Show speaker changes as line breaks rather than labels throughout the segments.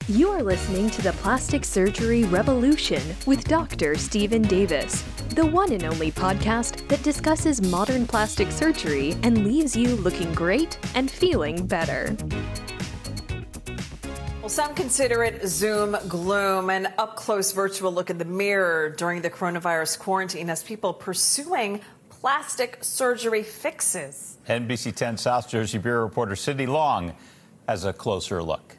You are listening to the Plastic Surgery Revolution with Dr. Stephen Davis, the one and only podcast that discusses modern plastic surgery and leaves you looking great and feeling better.
Well, some consider it Zoom gloom, an up-close virtual look in the mirror during the coronavirus quarantine as people pursuing plastic surgery fixes.
NBC 10 South Jersey Bureau reporter Sydney Long has a closer look.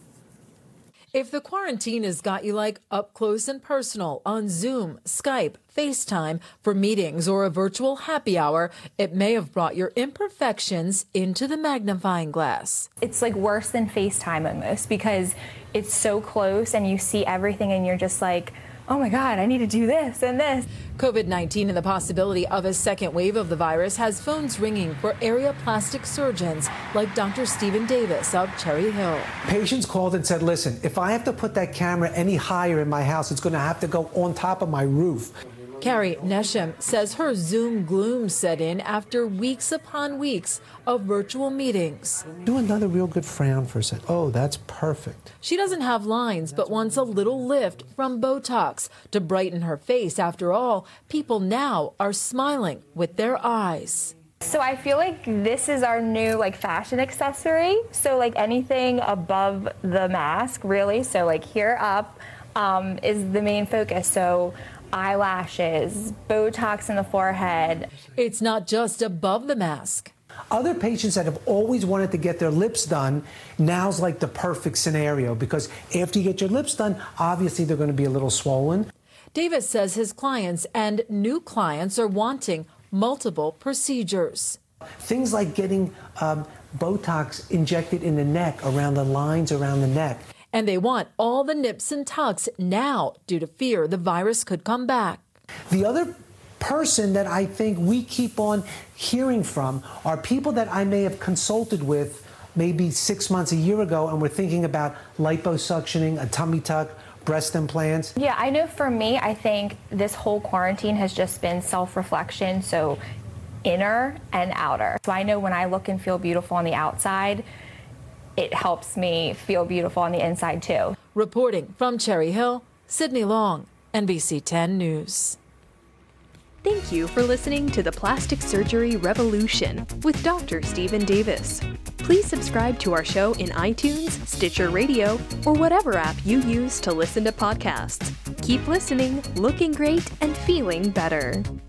If the quarantine has got you like up close and personal on Zoom, Skype, FaceTime for meetings or a virtual happy hour, it may have brought your imperfections into the magnifying glass.
It's like worse than FaceTime almost because it's so close and you see everything and you're just like, oh my God, I need to do this and this.
COVID-19 and the possibility of a second wave of the virus has phones ringing for area plastic surgeons like Dr. Stephen Davis of Cherry Hill.
Patients called and said, listen, if I have to put that camera any higher in my house, it's going to have to go on top of my roof.
Carrie Nesham says her Zoom gloom set in after weeks upon weeks of virtual meetings.
Do another real good frown for a second. Oh, that's perfect.
She doesn't have lines, but wants a little lift from Botox to brighten her face. After all, people now are smiling with their eyes.
So I feel like this is our new fashion accessory. So anything above the mask, really. So here up is the main focus. So eyelashes, Botox in the forehead.
It's not just above the mask.
Other patients that have always wanted to get their lips done, now's like the perfect scenario because after you get your lips done, obviously they're going to be a little swollen.
Davis says his clients and new clients are wanting multiple procedures.
Things like getting Botox injected in the neck, around the lines around the neck.
And they want all the nips and tucks now due to fear the virus could come back.
The other person that I think we keep on hearing from are people that I may have consulted with maybe 6 months, a year ago, and we're thinking about liposuctioning, a tummy tuck, breast implants.
Yeah, I know for me, I think this whole quarantine has just been self-reflection, so inner and outer. So I know when I look and feel beautiful on the outside, it helps me feel beautiful on the inside too.
Reporting from Cherry Hill, Sydney Long, NBC 10 News.
Thank you for listening to the Plastic Surgery Revolution with Dr. Stephen Davis. Please subscribe to our show in iTunes, Stitcher Radio, or whatever app you use to listen to podcasts. Keep listening, looking great, and feeling better.